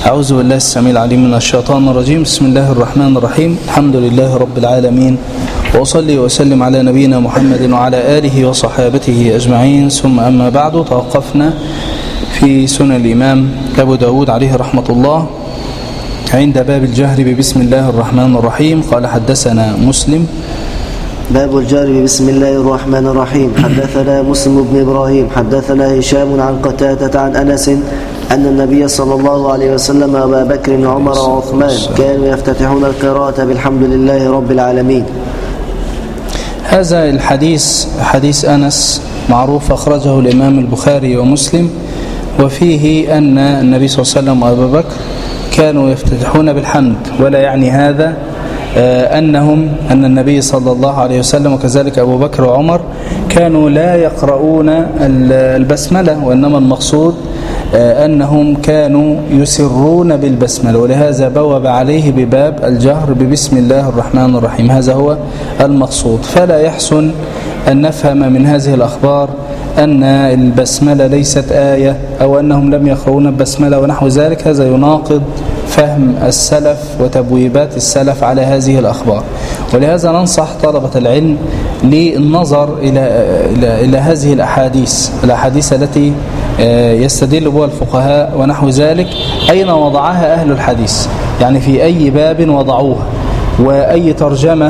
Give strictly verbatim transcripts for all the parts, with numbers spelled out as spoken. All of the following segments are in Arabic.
أعوذ بالله السميع العليم من الشيطان الرجيم. بسم الله الرحمن الرحيم. الحمد لله رب العالمين، وأصلي وأسلم على نبينا محمد وعلى آله وصحابته أجمعين، ثم أما بعد. توقفنا في سنن الإمام أبو داود عليه رحمة الله عند باب الجهر ببسم الله الرحمن الرحيم. قال حدثنا مسلم. باب الجهر بسم الله الرحمن الرحيم. حدثنا مسلم بن إبراهيم حدثنا هشام عن قتادة عن أنس أن النبي صلى الله عليه وسلم وأبا بكر وعمر وعثمان كانوا يفتتحون القراءة بالحمد لله رب العالمين. هذا الحديث حديث أنس معروف، أخرجه الإمام البخاري ومسلم، وفيه أن النبي صلى الله عليه وسلم وأبا بكر كانوا يفتتحون بالحمد، ولا يعني هذا أنهم أن النبي صلى الله عليه وسلم وكذلك أبو بكر وعمر كانوا لا يقرؤون البسملة، وإنما المقصود أنهم كانوا يسرون بالبسملة، ولهذا بوب عليه بباب الجهر ببسم الله الرحمن الرحيم. هذا هو المقصود. فلا يحسن أن نفهم من هذه الأخبار أن البسملة ليست آية أو أنهم لم يقرؤون البسملة ونحو ذلك. هذا يناقض فهم السلف وتبويبات السلف على هذه الأخبار، ولهذا ننصح طلبة العلم للنظر إلى, إلى, إلى هذه الأحاديث الأحاديث التي يستدل بها الفقهاء ونحو ذلك، أين وضعها أهل الحديث، يعني في أي باب وضعوها، وأي ترجمة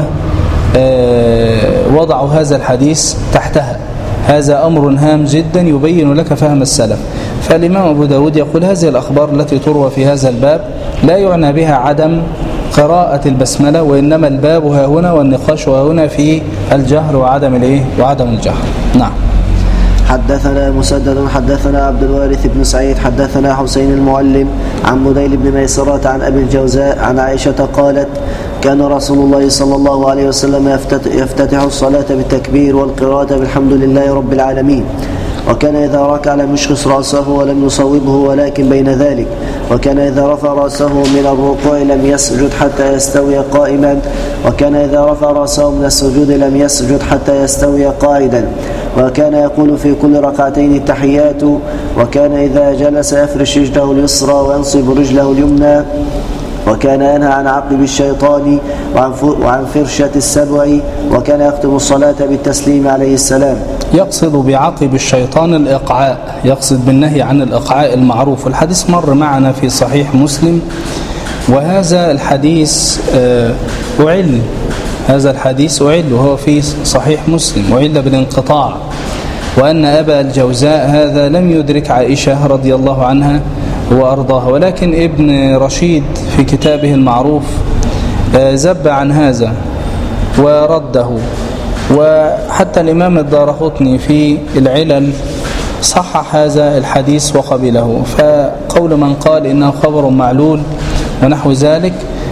وضعوا هذا الحديث تحتها. هذا أمر هام جدا يبين لك فهم السلف. فالإمام أبو داود يقول هذه الأخبار التي تروى في هذا الباب لا يعنى بها عدم قراءة البسملة، وإنما الباب ها هنا والنقاش ها هنا في الجهر وعدم الإيه وعدم الجهر. نعم. حدثنا مسدد حدثنا عبد الوارث بن سعيد حدثنا حسين المعلم عن مديل بن ميسرة عن أبي الجوزاء عن عائشة قالت: كان رسول الله صلى الله عليه وسلم يفتتح الصلاة بالتكبير والقراءة بالحمد لله رب العالمين، وكان إذا ركع لم يشخص رأسه ولم يصوبه ولكن بين ذلك، وكان إذا رفع رأسه من الركوع لم يسجد حتى يستوي قائما، وكان إذا رفع رأسه من السجود لم يسجد حتى يستوي قاعدا، وكان يقول في كل ركعتين التحيات، وكان إذا جلس يفرش رجله اليسرى وينصب رجله اليمنى، وكان ينهى عن عقب الشيطان وعن فرشة السبع، وكان يختم الصلاة بالتسليم عليه السلام. يقصد بعقب الشيطان الإقعاء، يقصد بالنهي عن الإقعاء المعروف. الحديث مر معنا في صحيح مسلم، وهذا الحديث أعل هذا الحديث أعل وهو في صحيح مسلم، أعل بالانقطاع، وأن أبا الجوزاء هذا لم يدرك عائشة رضي الله عنها وأرضاها، ولكن ابن رشيد في كتابه المعروف زب عن هذا ورده، وحتى الإمام الدارقطني في العلل صحح هذا الحديث وقبله. فقول من قال إنه خبر معلول ونحو ذلك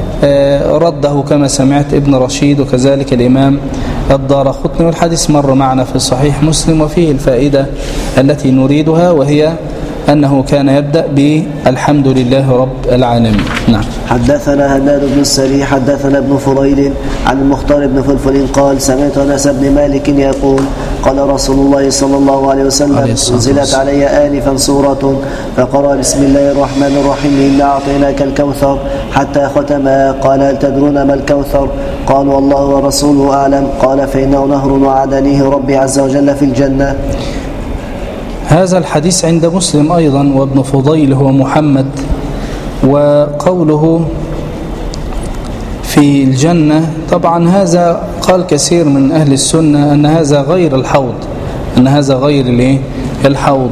رده كما سمعت ابن رشيد وكذلك الإمام الدارقطني. والحديث مر معنا في صحيح مسلم، وفيه الفائدة التي نريدها، وهي أنه كان يبدأ بالحمد لله رب العالمين. نعم. حدثنا هناد بن السري حدثنا ابن فضيل عن المختار بن فلفل قال: سمعت أنس بن مالك يقول: قال رسول الله صلى الله عليه وسلم: أنزلت علي آنفا سورة فقرأ بسم الله الرحمن الرحيم إنا أعطيناك الكوثر حتى ختمها. قال: هل تدرون ما الكوثر؟ قالوا: الله ورسوله أعلم. قال: فإنه نهر وعدنيه ربي عز وجل في الجنة. هذا الحديث عند مسلم أيضا، وابن فضيل هو محمد، وقوله في الجنة طبعا هذا قال كثير من أهل السنة أن هذا غير الحوض، أن هذا غير الحوض.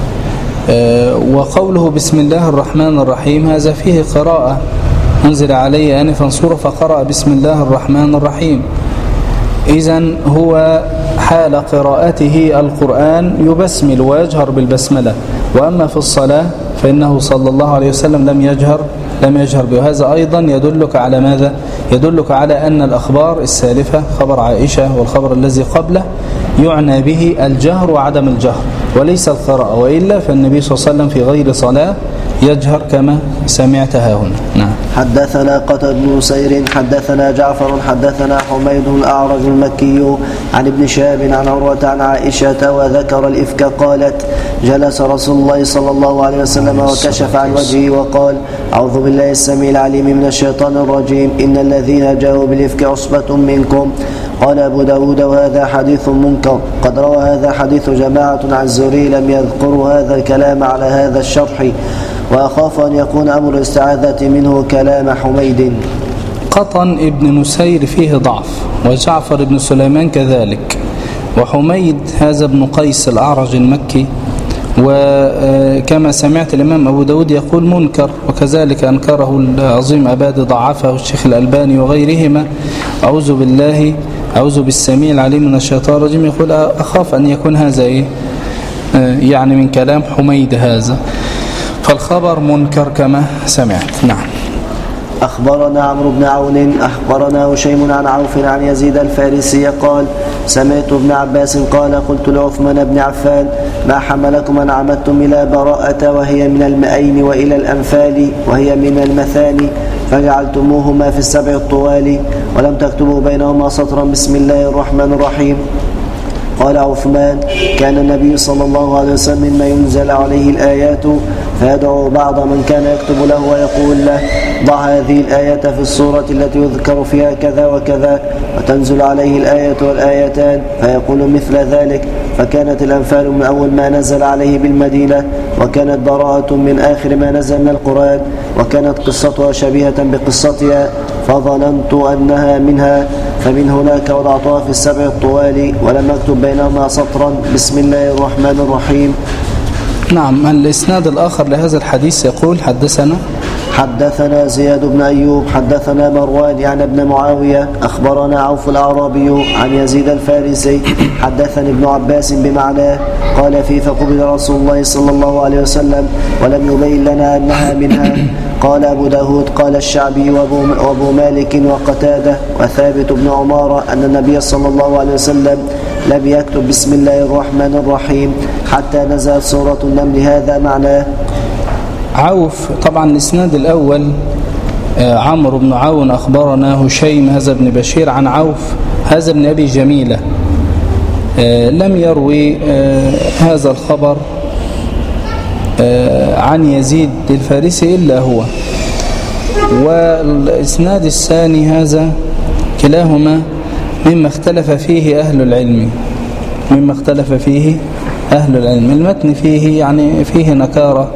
وقوله بسم الله الرحمن الرحيم هذا فيه قراءة: أنزل علي آنفا سورة فقرأ بسم الله الرحمن الرحيم. إذن هو حال قراءته القرآن يبسمل ويجهر بالبسملة، وأما في الصلاة فإنه صلى الله عليه وسلم لم يجهر لم يجهر به. هذا أيضا يدلك على ماذا؟ يدلك على أن الأخبار السالفة، خبر عائشة والخبر الذي قبله، يعنى به الجهر وعدم الجهر وليس القراءة، وإلا فالنبي صلى الله عليه وسلم في غير صلاة يجهر كما سمعتها هنا. نعم. حدثنا قتادة بن نصير حدثنا جعفر حدثنا حميد الأعرج المكي عن ابن شهاب عن عروة عن عائشة وذكر الإفك قالت جلس رسول الله صلى الله عليه وسلم وكشف عن وجهه وقال أعوذ بالله السميع العليم من الشيطان الرجيم إن الذين جاءوا بالإفك عصبة منكم. قال أبو داود وهذا حديث منكر قد روى هذا حديث جماعة عن الزهري لم يذكروا هذا الكلام على هذا الشرح وأخاف أن يكون أمر الاستعاذة منه كلام حميد. قطن ابن نسير فيه ضعف وجعفر بن سليمان كذلك وحميد هذا ابن قيس الأعرج المكي وكما سمعت الإمام أبو داود يقول منكر وكذلك أنكره العظيم أبادي ضعفه الشيخ الألباني وغيرهما. أعوذ بالله أعوذ بالسميع العليم من الشيطان الرجيم يقول أخاف أن يكون هذا إيه يعني من كلام حميد هذا فالخبر منكر كما سمعت. نعم. أخبرنا عمرو بن عون أخبرنا هشيم عن عوف عن يزيد الفارسي قال سمعت ابن عباس قال قلت لعثمان بن عفان ما حملكم أن عمدتم إلى براءة وهي من المئين وإلى الأنفال وهي من المثاني فجعلتموهما في السبع الطوال ولم تكتبوا بينهما سطرا بسم الله الرحمن الرحيم. قال عثمان كان النبي صلى الله عليه وسلم مما ينزل عليه الآيات فيدعو بعض من كان يكتب له ويقول له ضع هذه الآية في السورة التي يذكر فيها كذا وكذا وتنزل عليه الآية والآيتان فيقول مثل ذلك. فكانت الأنفال من أول ما نزل عليه بالمدينة وكانت براءة من آخر ما نزل من القرآن وكانت قصتها شبيهة بقصتها فظننت أنها منها فمن هناك وضعتها في السبع الطوال ولم أكتب بينهما سطرا بسم الله الرحمن الرحيم. نعم. الإسناد الآخر لهذا الحديث يقول حدثنا حدثنا زياد بن أيوب حدثنا مروان يعني ابن معاوية أخبرنا عوف الأعرابي عن يزيد الفارسي حدثني ابن عباس بمعناه قال فيه فقبل رسول الله صلى الله عليه وسلم ولم يبين لنا أنها منها. قال أبو داود قال الشعبي وأبو, وأبو مالك وقتادة وثابت بن عمارة أن النبي صلى الله عليه وسلم لم يكتب بسم الله الرحمن الرحيم حتى نزلت سورة النمل هذا معناه. عوف طبعا الإسناد الأول عمرو بن عون أخبرنا هشيم هذا بن بشير عن عوف هذا بن أبي جميلة لم يروي هذا الخبر عن يزيد الفارسي إلا هو. والإسناد الثاني هذا كلاهما مما اختلف فيه أهل العلم مما اختلف فيه أهل العلم. المتن فيه يعني فيه نكارة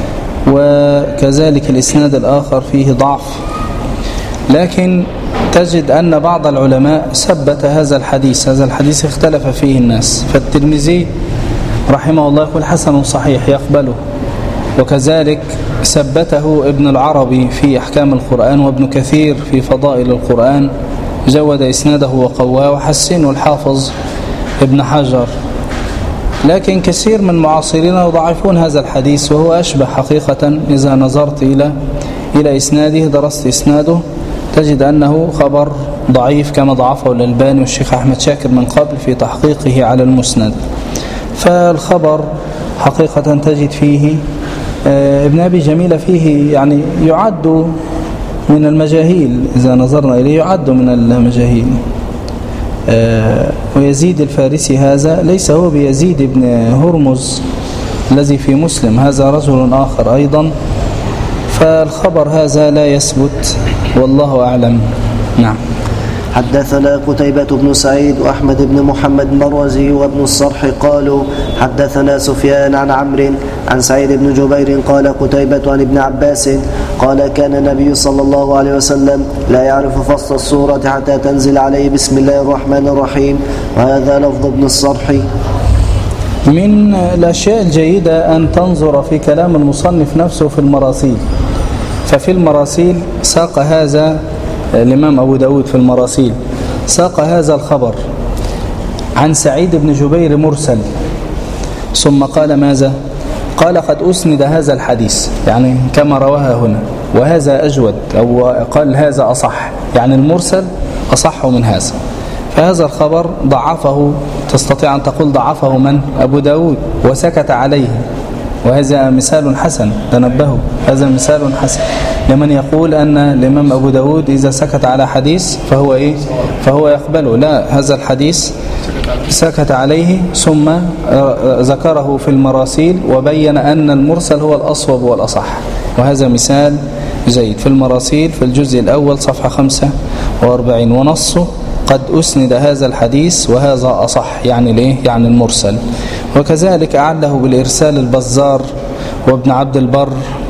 وكذلك الإسناد الآخر فيه ضعف لكن تجد أن بعض العلماء ثبت هذا الحديث هذا الحديث اختلف فيه الناس فالترمذي رحمه الله يقول حسن صحيح يقبله وكذلك ثبته ابن العربي في أحكام القرآن وابن كثير في فضائل القرآن جود إسناده وقواه وحسنه الحافظ ابن حجر. لكن كثير من معاصرين يضعفون هذا الحديث وهو أشبه حقيقة إذا نظرت إلى إلى إسناده درست إسناده تجد أنه خبر ضعيف كما ضعفه الألباني والشيخ أحمد شاكر من قبل في تحقيقه على المسند. فالخبر حقيقة تجد فيه ابن أبي جميلة فيه يعني يعد من المجاهيل إذا نظرنا إليه يعد من المجاهيل. ويزيد الفارسي هذا ليس هو بيزيد بن هرمز الذي في مسلم هذا رجل آخر أيضا. فالخبر هذا لا يثبت والله أعلم. نعم. حدثنا قتيبة بن سعيد وأحمد بن محمد المروزي وابن الصرح قالوا حدثنا سفيان عن عمرو عن سعيد بن جبير قال قتيبة عن ابن عباس قال كان النبي صلى الله عليه وسلم لا يعرف فصل السورة حتى تنزل عليه بسم الله الرحمن الرحيم وهذا لفظ ابن الصرح. من الأشياء الجيدة أن تنظر في كلام المصنف نفسه في المراسيل. ففي المراسيل ساق هذا الإمام أبو داود في المراسيل ساق هذا الخبر عن سعيد بن جبير مرسل ثم قال ماذا؟ قال قد أسند هذا الحديث يعني كما رواها هنا وهذا أجود أو قال هذا أصح يعني المرسل أصح من هذا. فهذا الخبر ضعفه تستطيع أن تقول ضعفه من؟ أبو داود وسكت عليه وهذا مثال حسن، تنبهوا، هذا مثال حسن لمن يقول أن الإمام أبو داود إذا سكت على حديث فهو إيه؟ فهو يقبله. لا، هذا الحديث سكت عليه ثم ذكره في المراسيل وبين أن المرسل هو الأصوب والأصح، وهذا مثال جيد. في المراسيل في الجزء الأول صفحة خمسة وأربعين، ونصه قد أسند هذا الحديث وهذا أصح، يعني ليه؟ يعني المرسل. وكذلك أعله بالإرسال البزار وابن عبد البر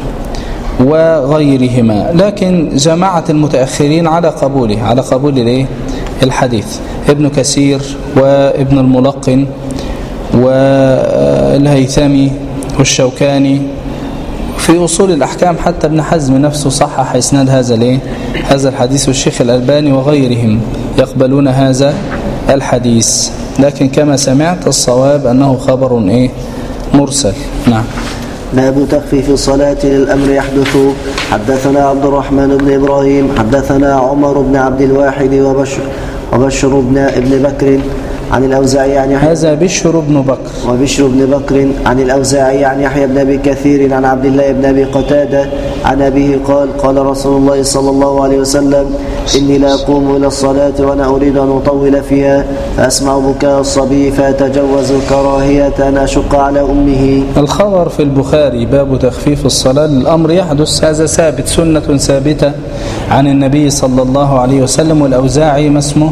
وغيرهما، لكن جماعة المتأخرين على قبوله، على قبول ليه؟ الحديث، ابن كثير وابن الملقن والهيثمي والشوكاني في أصول الأحكام، حتى ابن حزم نفسه صحح إسناد هذا ليه؟ هذا الحديث، والشيخ الألباني وغيرهم يقبلون هذا الحديث، لكن كما سمعت الصواب أنه خبر إيه؟ مرسل. نعم. باب تخفيف الصلاة للأمر يحدث. حدثنا عبد الرحمن بن إبراهيم حدثنا عمر بن عبد الواحد وبشر, وبشر بن ابن بكر عن الأوزاعي عن يحيى. هذا بشر بن بكر وبشر بن بكر عن الأوزاعي عن يحيى بن أبي كثير عن عبد الله بن أبي قتادة عن أبيه قال قال رسول الله صلى الله عليه وسلم إني لا أقوم إلى الصلاة وأنا أريد أن أطول فيها فأسمع بكاء الصبي فأتجوز كراهية أن أشق على أمه. الخبر في البخاري باب تخفيف الصلاة للأمر يحدث، هذا ثابت، سنة ثابتة عن النبي صلى الله عليه وسلم. والأوزاعي ما اسمه؟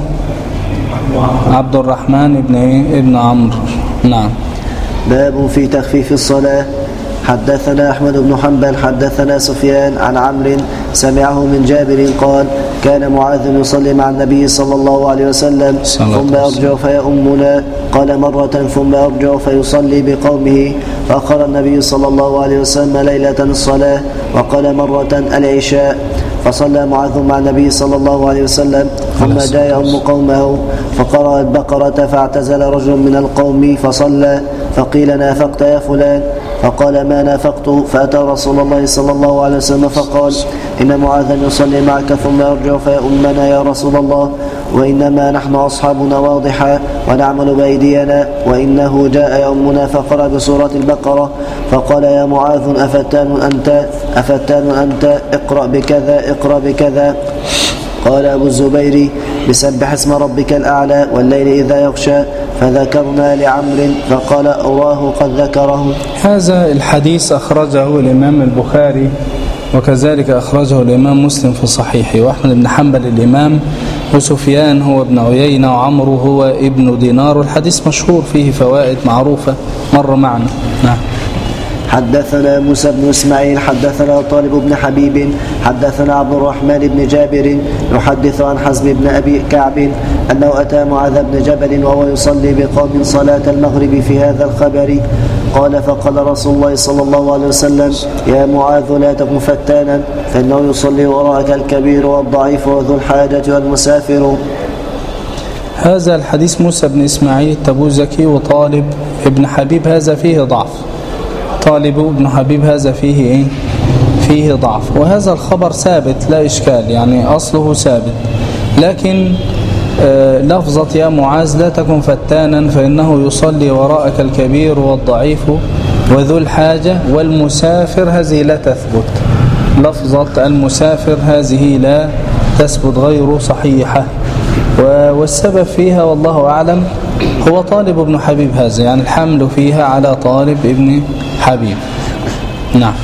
عبد الرحمن ابن ابن عمرو. نعم. باب في تخفيف الصلاة. حدثنا أحمد بن حنبل حدثنا سفيان عن عمرو سمعه من جابر قال كان معاذ يصلي مع النبي صلى الله عليه وسلم ثم يرجع فيؤمنا، قال مرة ثم يرجع فيصلي بقومه، فأخر النبي صلى الله عليه وسلم ليلة الصلاة وقال مرة العشاء، فصلى معاذ مع النبي صلى الله عليه وسلم ثم جاء يؤم قومه فقرأ البقرة فاعتزل رجل من القوم فصلى، فقيل نافقت يا فلان؟ فقال ما نافقت، فأتى رسول الله صلى الله عليه وسلم فقال إن معاذا يصلي معك ثم يرجع فيؤمنا يا رسول الله، وإنما نحن أصحابنا واضحة ونعمل بأيدينا، وإنه جاء يؤمنا فقرأ بسورة البقرة، فقال يا معاذ أفتان أنت أفتان أنت اقرأ بكذا اقرأ بكذا. قال أبو الزبير بسبح اسم ربك الأعلى والليل إذا يغشى، فذكرنا لعمر فقال أراه قد ذكره. هذا الحديث أخرجه الإمام البخاري وكذلك أخرجه الإمام مسلم في صحيحه، وأحمد بن حنبل الإمام، وسفيان هو ابن عيينة، وعمرو هو ابن دينار، والحديث مشهور فيه فوائد معروفة مر معنا. نعم. حدثنا موسى بن إسماعيل حدثنا طالب بن حبيب حدثنا عبد الرحمن بن جابر يحدث عن حزم بن أبي كعب أنه أتى معاذ بن جبل وهو يصلي بقوم صلاة المغرب في هذا الخبر، قال فقال رسول الله صلى الله عليه وسلم يا معاذ لا تكن فتانا، فإنه يصلي وراءك الكبير والضعيف وذو الحاجة والمسافر. هذا الحديث موسى بن إسماعيل التبوذكي وطالب ابن حبيب هذا فيه ضعف، طالب ابن حبيب هذا فيه إيه؟ فيه ضعف، وهذا الخبر ثابت لا إشكال، يعني أصله ثابت، لكن آه لفظة يا معاذ لا تكن فتانا فإنه يصلي وراءك الكبير والضعيف وذو الحاجة والمسافر هذه لا تثبت، لفظة المسافر هذه لا تثبت غير صحيحة، والسبب فيها والله أعلم هو طالب ابن حبيب هذا، يعني الحمل فيها على طالب ابن حبيب. نعم.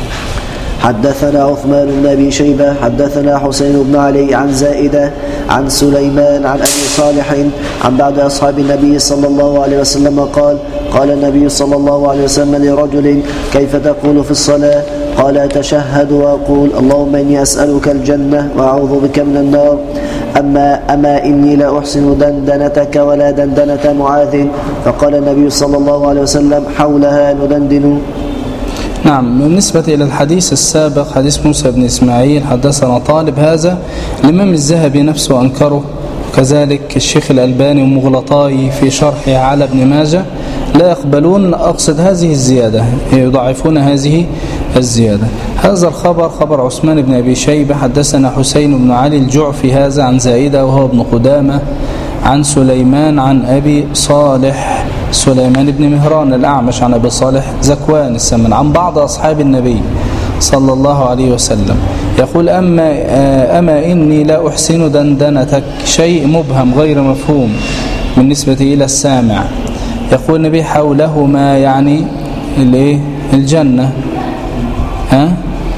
حدثنا عثمان بن أبي شيبة حدثنا حسين بن علي عن زائدة عن سليمان عن أبي صالح عن بعض أصحاب النبي صلى الله عليه وسلم قال قال النبي صلى الله عليه وسلم لرجل كيف تقول في الصلاة؟ قال أتشهد وأقول اللهم إني أسألك الجنة وأعوذ بك من النار، أما, أما إني لا أحسن دندنتك ولا دندنة معاذ، فقال النبي صلى الله عليه وسلم حولها ندندن. نعم. بالنسبة إلى الحديث السابق حديث موسى بن إسماعيل حدثنا طالب، هذا الإمام الذهبي نفسه أنكره، كذلك الشيخ الألباني ومغلطاي في شرحه على ابن ماجه لا يقبلون، أقصد هذه الزيادة، يضعفون هذه الزيادة. هذا الخبر خبر عثمان بن أبي شيبة حدثنا حسين بن علي الجعفي هذا عن زائدة وهو ابن قدامة عن سليمان عن أبي صالح سليمان بن مهران الأعمش عن أبي صالح ذكوان السمن عن بعض أصحاب النبي صلى الله عليه وسلم يقول أما, أما إني لا أحسن دندنتك، شيء مبهم غير مفهوم بالنسبة إلى السامع. يقول النبي حوله ما يعني الجنة. ها؟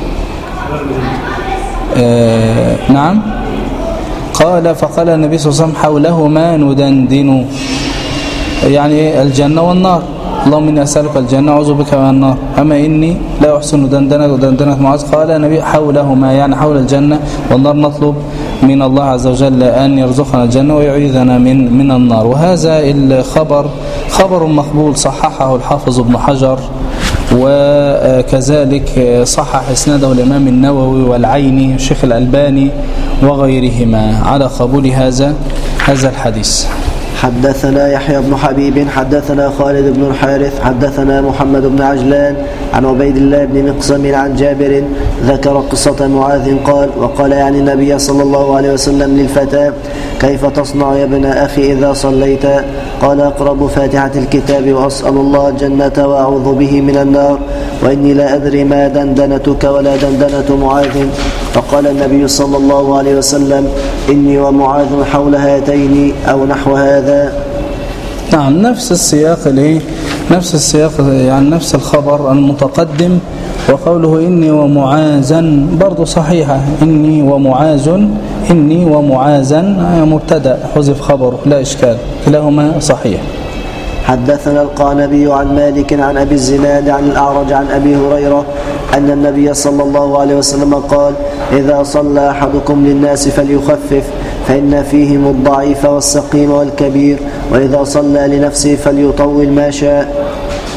آه نعم. قال فقال النبي صلى الله عليه وسلم حوله ما ندندن، يعني الجنة والنار. اللهم إني أسألك الجنة أعوذ بك من النار. أما إني لا أحسن دندنة ودندنة معاذ. قال النبي حوله ما يعني حول الجنة والنار، نطلب من الله عز وجل أن يرزقنا الجنة ويعيذنا من من النار. وهذا الخبر خبر مقبول، صححه الحافظ ابن حجر، وكذلك صحح اسناده الإمام النووي والعيني الشيخ الألباني وغيرهما على قبول هذا هذا الحديث. حدثنا يحيى بن حبيب حدثنا خالد بن الحارث حدثنا محمد بن عجلان عن عبيد الله بن مقسم عن جابر ذكر قصة معاذ قال وقال يعني النبي صلى الله عليه وسلم للفتى كيف تصنع يا ابن أخي إذا صليت؟ قال أقرب فاتحة الكتاب وأسأل الله الجنة وأعوذ به من النار، وإني لا أدري ما دندنتك ولا دندنة معاذ. فقال النبي صلى الله عليه وسلم إني ومعاذ حول هاتين أو نحو هذا. نعم، نفس السياق الايه نفس السياق يعني نفس الخبر المتقدم. وقوله إني ومعاذا برضو صحيحة، إني ومعاذ إني ومعاذا مبتدأ حذف خبره لا إشكال، كلاهما صحيح. حدثنا القعنبي عن مالك عن أبي الزناد عن الأعرج عن أبي هريرة أن النبي صلى الله عليه وسلم قال إذا صلى أحدكم للناس فليخفف فإن فيهم الضعيف والسقيم والكبير، وإذا صلى لنفسه فليطول ما شاء.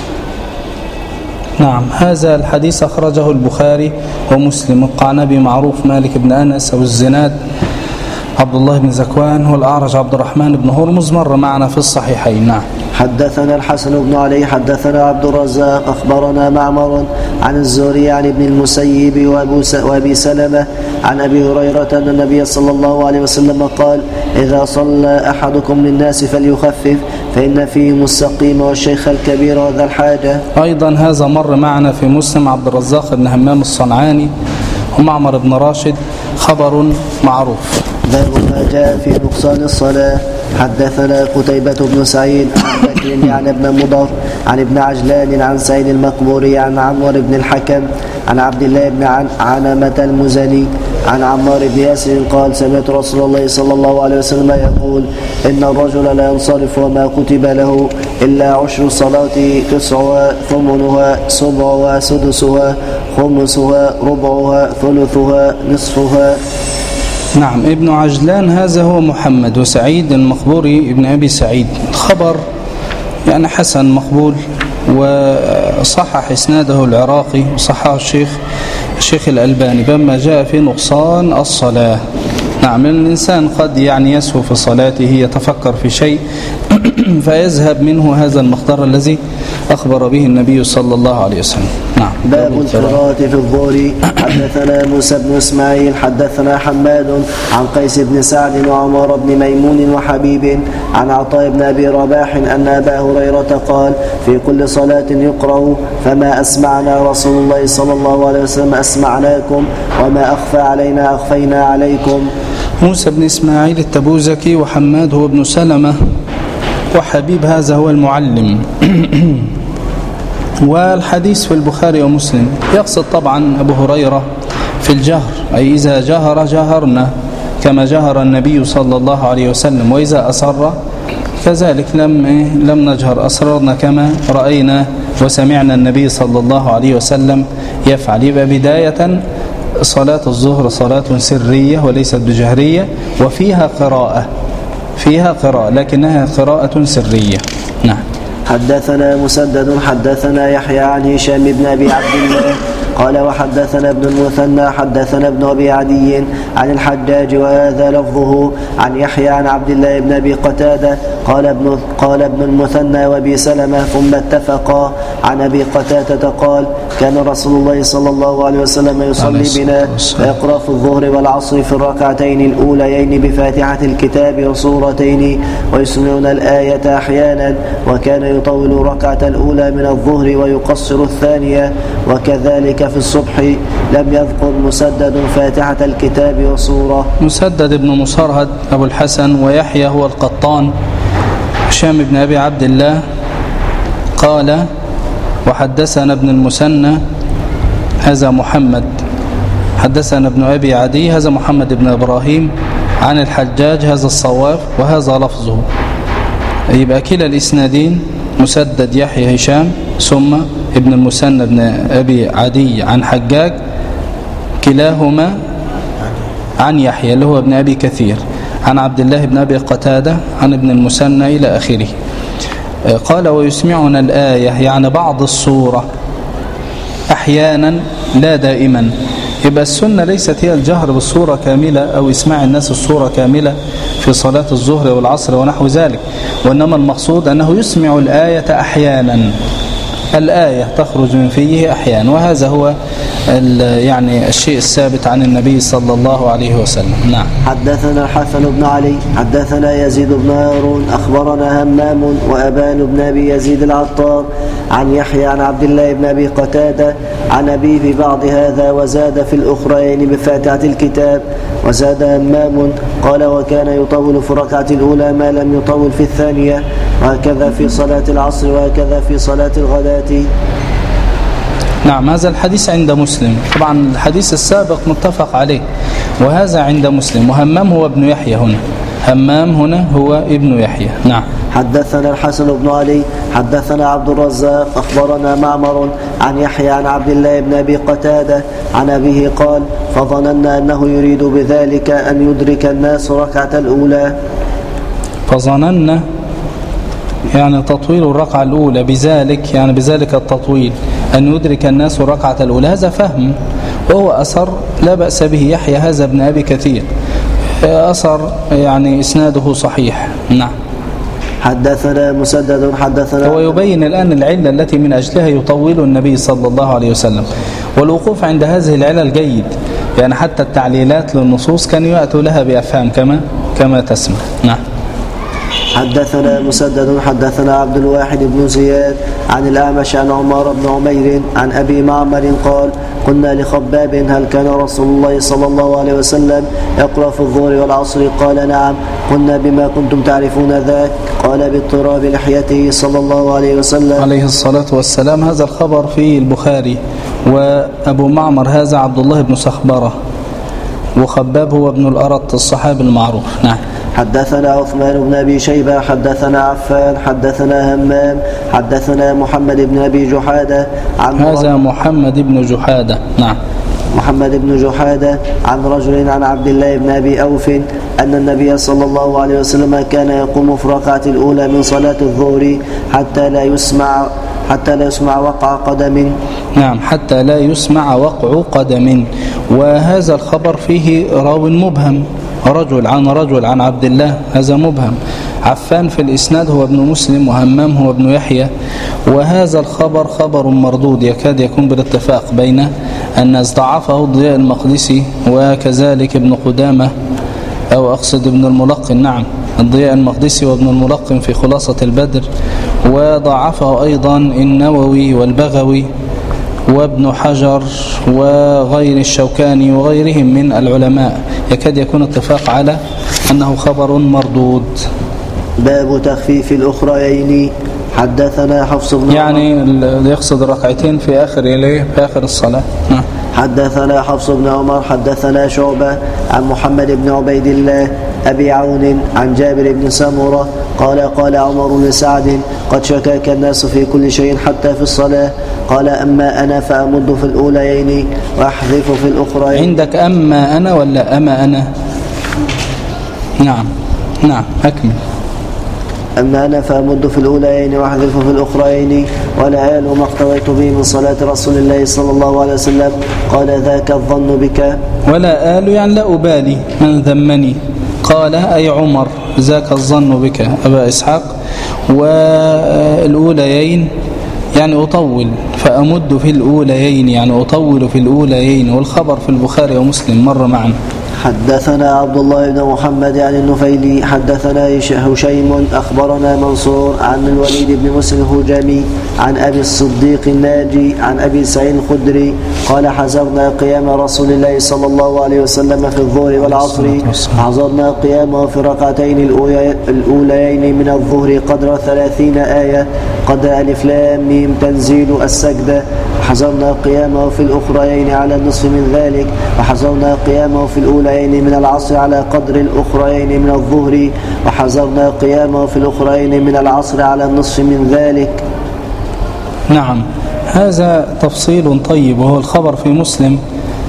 نعم، هذا الحديث أخرجه البخاري ومسلم. القعنبي معروف مالك بن أنس، أو الزناد عبد الله بن ذكوان، والأعرج عبد الرحمن بن هرمز، مر معنا في الصحيحين. نعم. حدثنا الحسن بن علي حدثنا عبد الرزاق أخبرنا معمر عن الزهري عن ابن المسيب وأبي سلمة عن أبي هريرة أن النبي صلى الله عليه وسلم قال إذا صلى أحدكم للناس فليخفف فإن فيهم السقيم والشيخ الكبير وذا الحاجة. أيضا هذا مر معنا في مسلم. عبد الرزاق بن همام الصنعاني ومعمر بن راشد، خبر معروف. باب ما جاء في نقصان الصلاة. حدثنا قتيبة بن سعيد عن بكر عن ابن مضر عن ابن عجلان عن سعيد المقبوري عن عمر بن الحكم عن عبد الله بن عنمة المزني عن عمار بن ياسر قال سمعت رسول الله صلى الله عليه وسلم يقول إن الرجل لا ينصرف وما كتب له إلا عشر الصلاة تسعها ثمنها سبعها سدسها خمسها ربعها ثلثها نصفها. نعم، ابن عجلان هذا هو محمد، وسعيد المقبوري ابن أبي سعيد. خبر يعني حسن مقبول، وصحح إسناده العراقي وصححه الشيخ الشيخ الألباني بما جاء في نقصان الصلاة. نعم، الإنسان قد يعني يسهو في صلاته، يتفكر في شيء فيذهب منه هذا المقدار الذي أخبر به النبي صلى الله عليه وسلم. نعم. باب القراءة في الظهر. حدثنا موسى بن إسماعيل حدثنا حماد عن قيس بن سعد وعمر بن ميمون وحبيب عن عطاء بن أبي رباح أن أبا هريرة قال في كل صلاة يقرأ فما أسمعنا رسول الله صلى الله عليه وسلم أسمعناكم وما أخفى علينا أخفينا عليكم. موسى بن إسماعيل التبوذكي، وحماد هو ابن سلمة، وحبيب هذا هو المعلم. والحديث في البخاري ومسلم. يقصد طبعا أبو هريرة في الجهر، أي إذا جهر جهرنا كما جهر النبي صلى الله عليه وسلم، وإذا أسر كذلك لم لم نجهر، أسررنا كما رأينا وسمعنا النبي صلى الله عليه وسلم يفعل. يبقى بداية صلاة الظهر صلاة سرية وليست بجهرية، وفيها قراءة فيها قراءة لكنها قراءة سرية. نعم. حدثنا مسدد حدثنا يحيى عن هشام بن أبي عبد الله قال وحدثنا ابن المثنى حدثنا ابن أبي عدي عن الحجاج وهذا لفظه عن يحيى عن عبد الله بن أبي قتادة قال ابن, قال ابن المثنى وابي سلمة ثم اتفقا عن أبي قتادة قال كان رسول الله صلى الله عليه وسلم يصلي بنا فيقرأ في الظهر والعصر في الركعتين الأوليين بفاتحة الكتاب وسورتين ويسمعون الآية أحيانا وكان يطول الركعة الأولى من الظهر ويقصر الثانية وكذلك في الصبح. لم يذكر مسدد فاتحة الكتاب وسورة. مسدد بن مصرهد أبو الحسن ويحيى هو القطان هشام بن أبي عبد الله قال وحدثنا ابن المثنى هذا محمد حدثنا ابن أبي عدي هذا محمد بن إبراهيم عن الحجاج هذا الصواب وهذا لفظه. يبقى كلا الإسنادين مسدد يحيى هشام ثم ابن المثنى بن أبي عدي عن حجاج كلاهما عن يحيى اللي هو ابن أبي كثير عن عبد الله بن أبي قتادة عن ابن المثنى إلى آخره. قال ويسمعنا الآية يعني بعض الصورة أحيانا لا دائما. يبقى السنة ليست هي الجهر بالصورة كاملة أو إسماع الناس الصورة كاملة في صلاة الظهر والعصر ونحو ذلك، وإنما المقصود أنه يسمع الآية أحيانا، الآية تخرج من فيه أحيانا، وهذا هو يعني الشيء الثابت عن النبي صلى الله عليه وسلم. نعم. حدثنا الحسن بن علي حدثنا يزيد بن هارون أخبرنا همام وأبان بن أبي يزيد العطار عن يحيى عن عبد الله بن أبي قتادة عن أبيه في بعض هذا وزاد في الأخرين بفاتحة الكتاب. وزاد همام قال وكان يطول في الركعة الأولى ما لم يطول في الثانية، وهكذا في صلاة العصر وهكذا في صلاة الغداة. نعم. هذا الحديث عند مسلم، طبعا الحديث السابق متفق عليه، وهذا عند مسلم. وهمام هو ابن يحيى هنا، همام هنا هو ابن يحيى. نعم. حدثنا الحسن بن علي حدثنا عبد الرزاق أخبرنا معمر عن يحيى عن عبد الله بن أبي قتادة عن أبيه قال فظننا أنه يريد بذلك أن يدرك الناس ركعة الأولى. فظننا يعني تطويل الركعة الأولى، بذلك يعني بذلك التطويل أن يدرك الناس الركعة الأولى، هذا فهم وهو أثر لا بأس به. يحيى هذا ابن أبي كثير أثر يعني إسناده صحيح. نعم. حدثنا مسدد حدثنا هو يبين الآن العلة التي من أجلها يطول النبي صلى الله عليه وسلم، والوقوف عند هذه العلة الجيد، يعني حتى التعليلات للنصوص كانوا يأتوا لها بأفهام كما كما تسمع. نعم. حدثنا مسدد حدثنا عبد الواحد بن زياد عن الأعمش عن عمار بن عمير عن أبي معمر قال قلنا لخباب هل كان رسول الله صلى الله عليه وسلم يقرأ في الظهر والعصر؟ قال نعم. قلنا بما كنتم تعرفون ذاك؟ قال باضطراب لحيته صلى الله عليه وسلم عليه الصلاة والسلام. هذا الخبر في البخاري. وأبو معمر هذا عبد الله بن سخبرة، وخباب هو ابن الأرط الصحابي المعروف. نعم. حدثنا عثمان بن أبي شيبة حدثنا عفان حدثنا همام حدثنا محمد بن أبي جحادة عن هذا محمد بن جحادة. نعم. محمد بن جحادة عن رجل عن عبد الله بن أبي أوف أن النبي صلى الله عليه وسلم كان يقوم في الركعة الأولى من صلاة الظهر حتى لا يسمع حتى لا يسمع وقع قدم. نعم. حتى لا يسمع وقع قدم. وهذا الخبر فيه راو مبهم، رجل عن رجل عن عبد الله، هذا مبهم. عفان في الإسناد هو ابن مسلم، وهمام هو ابن يحيى. وهذا الخبر خبر مردود يكاد يكون بالاتفاق بين الناس، ضعفه الضياء المقدسي وكذلك ابن قدامة، أو أقصد ابن الملقن. نعم. الضياء المقدسي وابن الملقن في خلاصة البدر، وضعفه أيضا النووي والبغوي وابن حجر وغير الشوكاني وغيرهم من العلماء. يكاد يكون اتفاق على أنه خبر مردود. باب تخفيف الأخريين. حدثنا حفص بن يعني يقصد الركعتين في آخر إليه في آخر الصلاة. نعم. حدثنا حفص بن عمر حدثنا شعبة عن محمد بن عبيد الله أبي عون عن جابر بن سمرة قال قال عمر لسعد قد شكاك الناس في كل شيء حتى في الصلاة. قال أما أنا فأمد في الأوليين وأحذف في الأخرين. عندك أما أنا ولا أما أنا؟ نعم. نعم. أكمل. أما أنا فأمد في الأوليين وأحذف في الأخرين ولا آل ما اقتويت به من صلاة رسول الله صلى الله عليه وسلم. قال ذاك الظن بك. ولا آل يعني لا أبالي من ذمني. قال أي عمر ذاك الظن بك أبا إسحاق. والأوليين يعني أطول، فأمد في الأوليين يعني أطول في الأوليين، والخبر في البخاري ومسلم مر معنا. حدثنا عبد الله بن محمد عن النفيلي حدثنا هشيم أخبرنا منصور عن الوليد بن مسلم الهجمي عن أبي الصديق الناجي عن أبي سعيد الخدري قال حضرنا قيام رسول الله صلى الله عليه وسلم في الظهر والعصر، حضرنا قيامه في ركعتين الأوليين من الظهر قدر ثلاثين آية قدر ألف لام ميم تنزيل السجدة، حضرنا قيامه في الأخرين على النصف من ذلك، وحضرنا قيامه في الأولين من العصر على قدر الأخرين من الظهر، وحضرنا قيامه في الأخرين من العصر على النصف من ذلك. نعم، هذا تفصيل طيب، وهو الخبر في مسلم.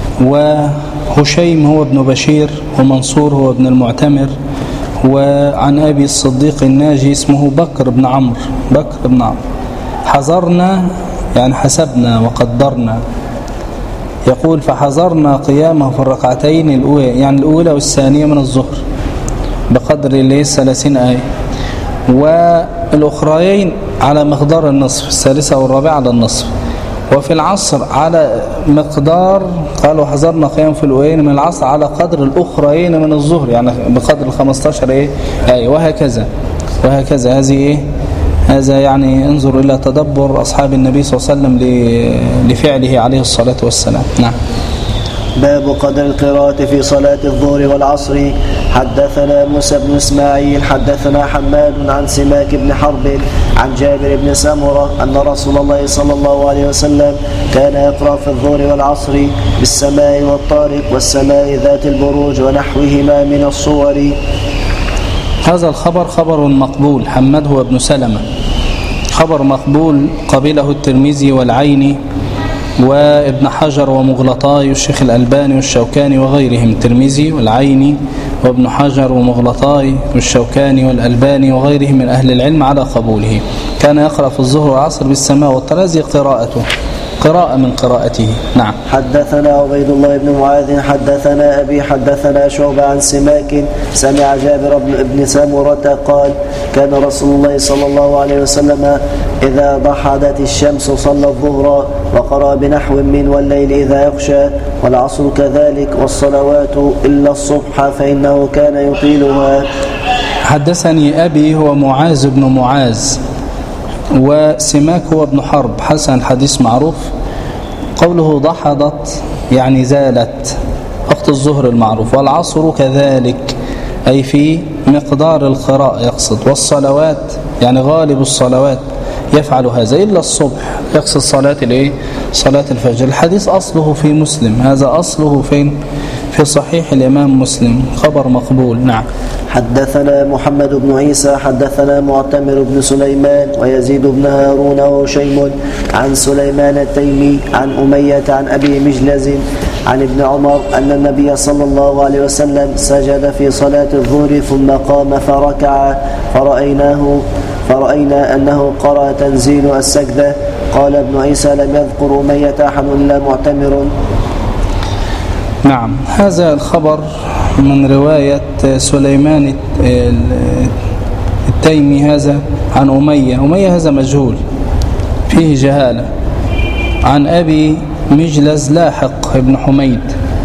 وهشيم هو ابن بشير، ومنصور هو ابن المعتمر، وعن أبي الصديق الناجي اسمه بكر بن عمرو بكر بن عمرو. حضرنا يعني حسبنا وقدرنا. يقول فحضرنا قيامه في الركعتين الأولى، يعني الأولى والثانية من الظهر بقدر الليل ثلاثين آية، والأخرين على مقدار النصف، الثالثة والرابعة على النصف، وفي العصر على مقدار، قالوا حضرنا قيام في الأولين من العصر على قدر الأخرين من الظهر، يعني بقدر الخمستاشر إيه آية، وهكذا وهكذا. هذه إيه؟ هذا يعني انظر إلى تدبر أصحاب النبي صلى الله عليه وسلم لفعله عليه الصلاة والسلام. نعم. باب قدر القراءة في صلاة الظهر والعصر. حدثنا موسى بن إسماعيل حدثنا حماد عن سماك بن حرب عن جابر بن سمرة أن رسول الله صلى الله عليه وسلم كان يقرأ في الظهر والعصر بالسماء والطارق والسماء ذات البروج ونحوهما من الصور. هذا الخبر خبر مقبول. حماد هو ابن سلمة، خبر مقبول قبله الترمذي والعيني وابن حجر ومغلطاي والشيخ الألباني والشوكاني وغيرهم. الترمذي والعيني وابن حجر ومغلطاي والشوكاني والألباني وغيرهم من أهل العلم على قبوله. كان يقرأ في الظهر والعصر بالسماء والطارق، قراءته قراءة من قراءته. نعم. حدثنا عبيد الله بن معاذ حدثنا أبي حدثنا شعبة عن سماك سمع جابر بن سمرة قال كان رسول الله صلى الله عليه وسلم إذا ضحدت الشمس صلى الظهر وقرأ بنحو من والليل إذا يغشى والعصر كذلك والصلوات إلا الصبح فإنه كان يطيلها. حدثني أبي هو معاذ بن معاذ، وسماك هو ابن حرب حسن الحديث معروف. قوله ضحضت يعني زالت وقت الظهر المعروف، والعصر كذلك أي في مقدار القراءة يقصد، والصلوات يعني غالب الصلوات يفعل هذا إلا الصبح، يقصد صلاة الايه صلاة الفجر. الحديث أصله في مسلم، هذا أصله فين؟ في صحيح الإمام مسلم، خبر مقبول. نعم. حدثنا محمد بن عيسى حدثنا معتمر بن سليمان ويزيد بن هارون وشيم عن سليمان التيمي عن أمية عن أبي مجلز عن ابن عمر أن النبي صلى الله عليه وسلم سجد في صلاة الظهر ثم قام فركع فرأيناه فرأينا أنه قرأ تنزيل السجدة. قال ابن عيسى لم يذكر أمية أحد إلا معتمر. نعم. هذا الخبر من رواية سليمان التيمي هذا عن أمية. أمية هذا مجهول فيه جهالة. عن أبي مجلز لاحق ابن حميد.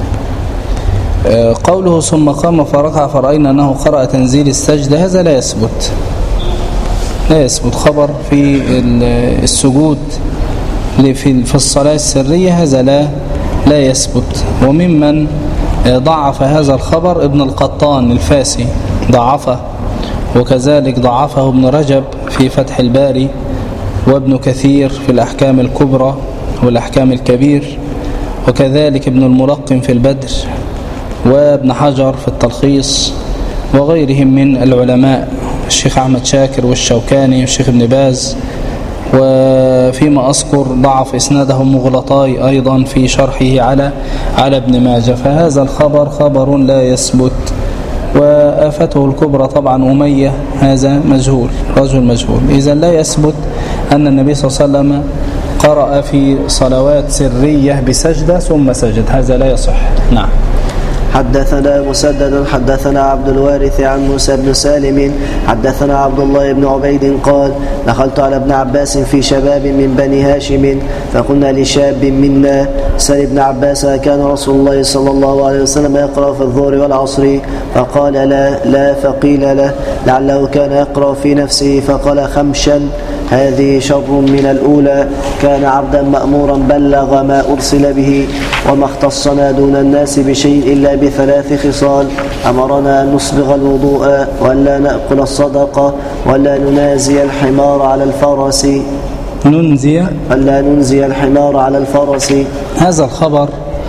قوله ثم قام فركع فرأينا أنه قرأ تنزيل السجدة هذا لا يثبت، لا يثبت خبر في السجود في الصلاة السرية، هذا لا لا يثبت. وممن ضعف هذا الخبر ابن القطان الفاسي ضعفه، وكذلك ضعفه ابن رجب في فتح الباري، وابن كثير في الأحكام الكبرى والأحكام الكبير، وكذلك ابن الملقم في البدر، وابن حجر في التلخيص، وغيرهم من العلماء، الشيخ أحمد شاكر والشوكاني والشيخ ابن باز. وفيما أذكر ضعف إسناده مغلطاي أيضا في شرحه على على ابن ماجه. فهذا الخبر خبر لا يثبت. وآفته الكبرى طبعا أمية هذا مجهول، رجل مجهول. إذن لا يثبت أن النبي صلى الله عليه وسلم قرأ في صلوات سرية بسجدة ثم سجد، هذا لا يصح. نعم. حدثنا مسدد حدثنا عبد الوارث عن موسى بن سالم حدثنا عبد الله بن عبيد قال دخلت على ابن عباس في شباب من بني هاشم فقلنا لشاب منا سل ابن عباس كان رسول الله صلى الله عليه وسلم يقرأ في الظهر والعصر؟ فقال لا لا فقيل له لعله كان يقرأ في نفسه فقال خمشا هذه شر من الأولى، كان عبدا مأمورا بلغ ما أرسل به وما اختصنا دون الناس بشيء إلا بثلاث خصال: أمرنا أن نصبغ الوضوء وألا نأكل الصدقة ولا ننازي الحمار على الفرس ننزي ألا ننزي الحمار على الفرس. هذا الخبر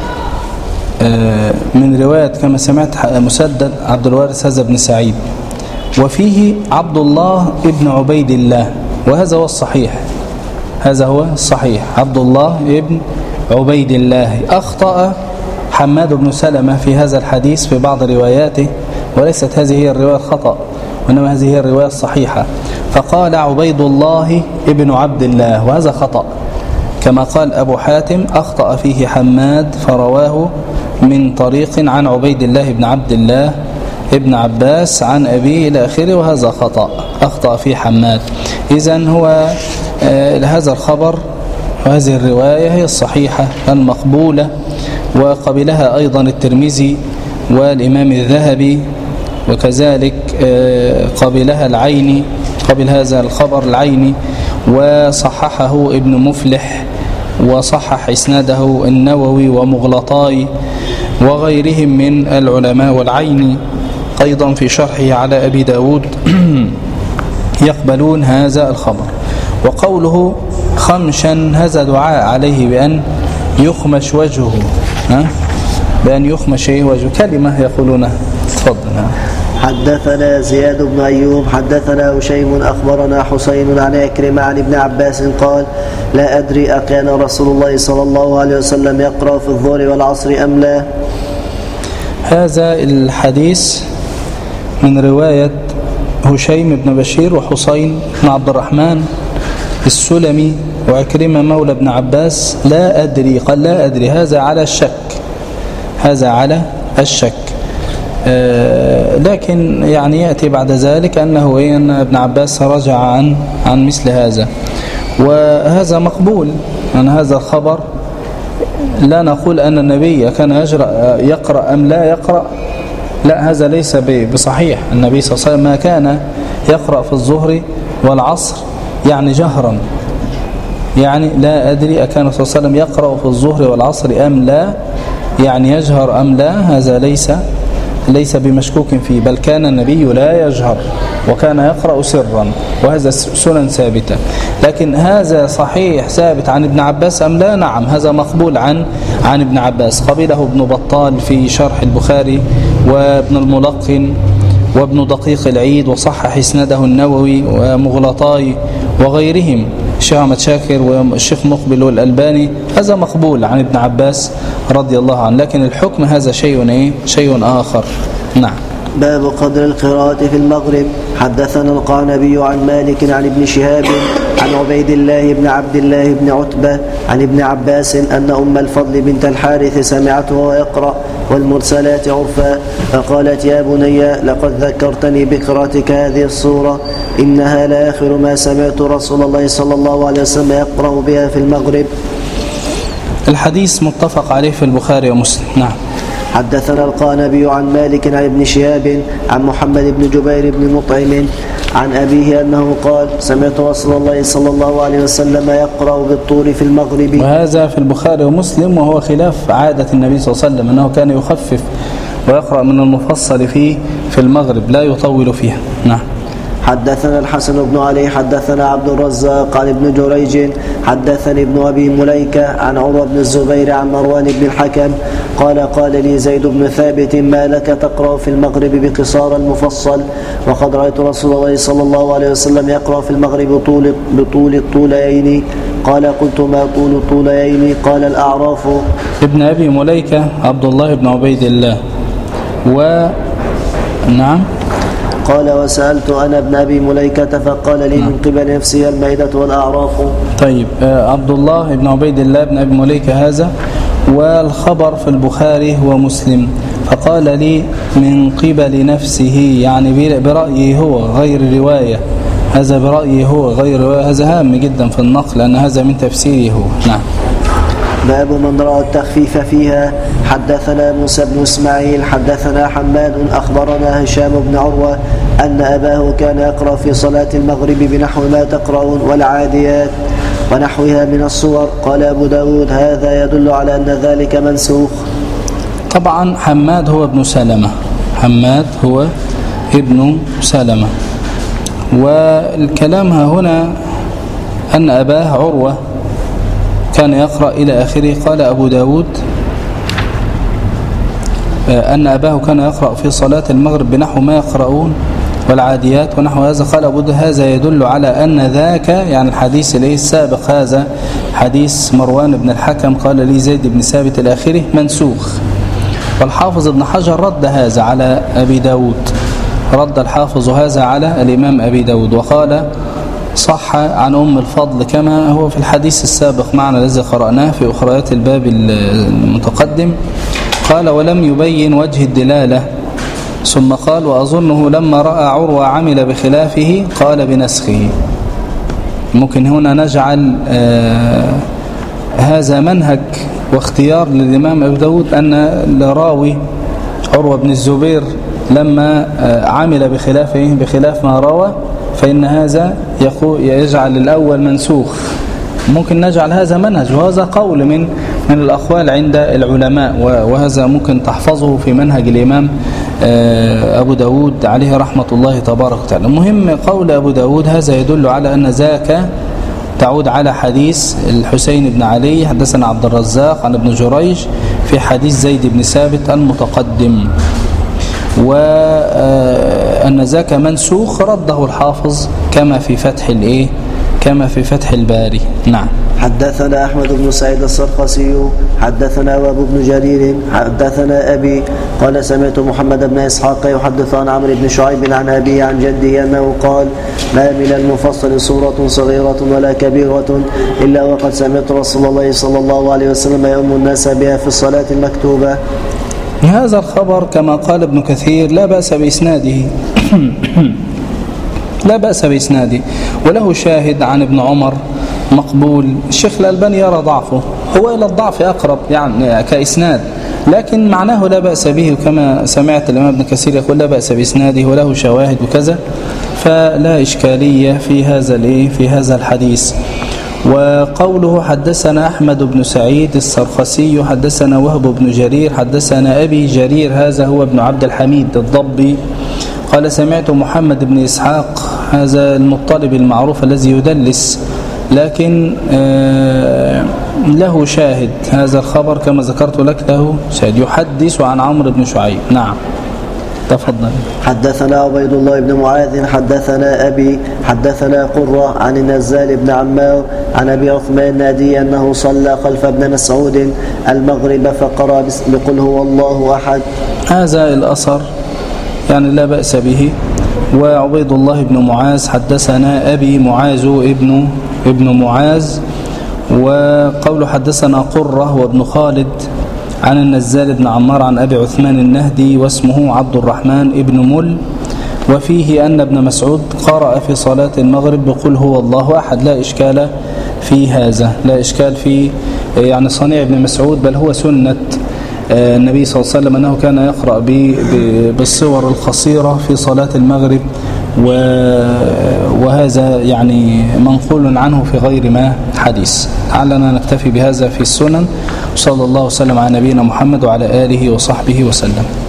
من رواية كما سمعت مسدد عبد الوارث هذا بن سعيد، وفيه عبد الله ابن عبيد الله، وهذا هو الصحيح، هذا هو الصحيح عبد الله ابن عبيد الله. أخطأ حماد بن سلمة في هذا الحديث في بعض رواياته، وليست هذه هي الرواية الخطأ، وإنما هذه هي الرواية الصحيحة، فقال عبيد الله ابن عبد الله، وهذا خطأ. كما قال أبو حاتم أخطأ فيه حماد فرواه من طريق عن عبيد الله بن عبد الله ابن عباس عن أبيه إلى آخره، وهذا خطأ، أخطأ فيه حماد. إذن هو آه هذا الخبر وهذه الرواية هي الصحيحة المقبولة، وقبلها أيضا الترمذي والإمام الذهبي، وكذلك آه قبلها العيني، قبل هذا الخبر العيني، وصححه ابن مفلح، وصحح إسناده النووي ومغلطاي وغيرهم من العلماء، والعيني أيضا في شرحه على أبي داود يقبلون هذا الخبر. وقوله خمشا هذا دعاء عليه بأن يخمش وجهه، ها؟ بأن يخمش وجهه، كلمة يقولونها. تفضل. حدثنا زياد بن أيوب حدثنا هشيم أخبرنا حسين عن عكرمة عن ابن عباس قال لا أدري أكان رسول الله صلى الله عليه وسلم يقرأ في الظهر والعصر أم لا. هذا الحديث من رواية هشيم بن بشير وحسين بن عبد الرحمن السلمي وعكرمة مولى ابن عباس. لا أدري، قال لا أدري، هذا على الشك، هذا على الشك. آه لكن يعني يأتي بعد ذلك أنه أن ابن عباس رجع عن عن مثل هذا، وهذا مقبول. أن هذا الخبر لا نقول أن النبي كان يجرأ يقرأ أم لا يقرأ، لا، هذا ليس بصحيح. النبي صلى الله عليه وسلم ما كان يقرأ في الظهر والعصر يعني جهرا، يعني لا أدري أكان صلى الله عليه وسلم يقرأ في الظهر والعصر أم لا، يعني يجهر أم لا، هذا ليس ليس بمشكوك فيه، بل كان النبي لا يجهر وكان يقرأ سرا، وهذا سنن ثابتة. لكن هذا صحيح ثابت عن ابن عباس أم لا؟ نعم، هذا مقبول عن عن ابن عباس، قبله ابن بطال في شرح البخاري وابن الملقن وابن دقيق العيد، وصحح إسناده النووي ومغلطاي وغيرهم، الشيخ أحمد شاكر والشيخ مقبل والألباني. هذا مقبول عن ابن عباس رضي الله عنه، لكن الحكم هذا شيء ايه شيء آخر. نعم. باب قدر القراءة في المغرب. حدثنا القعنبي عن مالك عن ابن شهاب عن عبيد الله بن عبد الله بن عتبة عن ابن عباس أن أم الفضل بنت الحارث سمعته ويقرأ والمرسلات عرفا، فقالت يا بني لقد ذكرتني بقراءتك هذه الصورة، إنها لآخر ما سمعت رسول الله صلى الله عليه وسلم يقرأ بها في المغرب. الحديث متفق عليه في البخاري ومسلم. نعم. حدثنا القعنبي عن مالك عن ابن شهاب عن محمد بن جبير بن مطعم عن أبيه أنه قال سمعت رسول الله صلى الله عليه وسلم يقرأ بالطور في المغرب. وهذا في البخاري ومسلم، وهو خلاف عادة النبي صلى الله عليه وسلم، أنه كان يخفف ويقرأ من المفصل فيه في المغرب، لا يطول فيها. نعم. حدثنا الحسن بن علي حدثنا عبد الرزاق عن ابن جريج حدثني ابن أبي مليكة عن عروة بن الزبير عن مروان بن الحكم قال قال لي زيد بن ثابت ما لك تقرأ في المغرب بقصار المفصل، وقد رأيت رسول الله صلى الله عليه وسلم يقرأ في المغرب بطول, بطول الطولين. قال قلت ما طول الطولين؟ قال الأعراف. ابن أبي مليكة عبد الله بن عبيد الله. و نعم قال وسألت أنا ابن أبي مليكة فقال لي من قبل نفسي المائدة والأعراف. طيب عبد الله بن عبيد الله بن أبي مليكة هذا، والخبر في البخاري ومسلم، فقال لي من قبل نفسه يعني برأيه هو غير رواية، هذا برأيه هو غير رواية، هذا هام جدا في النقل لأن هذا من تفسيره هو. نعم. باب من رأى التخفيف فيها. حدثنا موسى بن إسماعيل حدثنا حماد أخبرنا هشام بن عروة أن أباه كان يقرأ في صلاة المغرب بنحو ما تقرؤون والعاديات ونحوها من الصور. قال أبو داود هذا يدل على أن ذلك منسوخ. طبعا حماد هو ابن سلمة، حماد هو ابن سلمة، والكلام ها هنا أن أباه عروة كان يقرأ إلى آخره. قال أبو داود أن أباه كان يقرأ في صلاة المغرب بنحو ما يقرؤون والعاديات ونحو هذا. قال أبو داود هذا يدل على أن ذاك يعني الحديث إليه السابق، هذا حديث مروان بن الحكم قال لي زيد بن ثابت إلى آخره منسوخ. والحافظ ابن حجر رد هذا على أبي داود، رد الحافظ هذا على الإمام أبي داود وقال صح عن أم الفضل كما هو في الحديث السابق معنا الذي قرأناه في أخريات الباب المتقدم. قال ولم يبين وجه الدلالة، ثم قال وأظنه لما رأى عروة عمل بخلافه قال بنسخه. ممكن هنا نجعل آه هذا منهج واختيار للإمام أبي داود أن الراوي عروة بن الزبير لما آه عمل بخلافه بخلاف ما روى فإن هذا يجعل الأول منسوخ. ممكن نجعل هذا منهج، وهذا قول من من الأقوال عند العلماء، وهذا ممكن تحفظه في منهج الإمام أبو داود عليه رحمة الله تبارك وتعالى. المهم قول أبو داود هذا يدل على أن ذاك تعود على حديث الحسين بن علي حدثنا عبد الرزاق عن ابن جريج في حديث زيد بن ثابت المتقدم، وأن ذاك منسوخ رده الحافظ كما في فتح الإيه كما في فتح الباري. نعم. حدثنا أحمد بن سعيد السرخسي حدثنا وابو بن جرير حدثنا أبي قال سمعت محمد بن إسحاق يحدث عن عمرو بن شعيب عن أبي عن جده أنه قال ما من المفصل سورة صغيرة ولا كبيرة إلا وقد سمعت رسول الله صلى الله عليه وسلم يؤم الناس بها في الصلاة المكتوبة. هذا الخبر كما قال ابن كثير لا بأس بإسناده لا بأس بإسناده وله شاهد عن ابن عمر مقبول. الشيخ الألباني يرى ضعفه، هو إلى الضعف أقرب يعني كإسناد، لكن معناه لا بأس به، وكما سمعت الإمام ابن كثير يقول لا بأس بإسناده وله شواهد وكذا، فلا إشكالية في هذا في هذا الحديث. وقوله حدثنا أحمد بن سعيد السرخسي حدثنا وهب بن جرير حدثنا أبي جرير هذا هو ابن عبد الحميد الضبي قال سمعت محمد بن إسحاق هذا المطلب المعروف الذي يدلس، لكن له شاهد، هذا الخبر كما ذكرت لك له شاهد يحدث عن عمرو بن شعيب. نعم تفضل. حدثنا عبيد الله بن معاذ حدثنا أبي حدثنا قرة عن النزال بن عمار عن أبي عثمان النادي أنه صلى خلف ابن مسعود المغرب فقرأ بقل هو الله أحد. هذا الأثر يعني لا بأس به. وعبيد الله بن معاذ حدثنا أبي معاذ ابن ابن معاذ، وقول حدثنا قرة وابن خالد عن النزال بن عمار عن أبي عثمان النهدي واسمه عبد الرحمن ابن مل، وفيه أن ابن مسعود قرأ في صلاة المغرب بقل هو الله أحد. لا إشكال في هذا، لا إشكال في يعني صنيع ابن مسعود، بل هو سنة النبي صلى الله عليه وسلم أنه كان يقرأ بالصور القصيرة في صلاة المغرب، وهذا يعني منقول عنه في غير ما حديث. لعلنا نكتفي بهذا في السنن، وصلى الله وسلم على نبينا محمد وعلى آله وصحبه وسلم.